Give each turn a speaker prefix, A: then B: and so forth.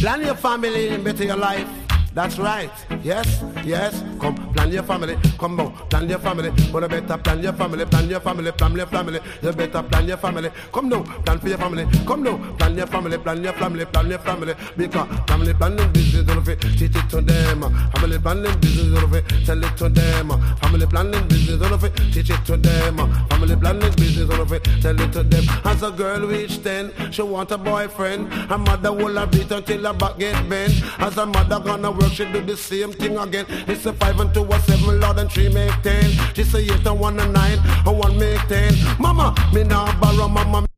A: Plan your family and better your life. That's right. Yes, yes. Come, plan your family. Come on, plan your family. But you better plan your family. Plan your family. Plan your family. You better plan your family. Come now, plan for your family. Come now, plan your family. Plan your family. Plan your family. Because family planning business, don't fit. Teach it to them. Family planning business, don't fit. Tell it to them. Family planning business, don't fit. Teach it to them. Family planning business, don't fit. Tell it to them. As a girl reach 10, she want a boyfriend. Her mother will have beat until her back get bent. As her mother gonna work, she do the same thing again. It's a 5 and 2 or 7, Lord, and 3 make 10. She say 8 and 1 and 9 and 1 make 10. Mama, me now borrow, mama.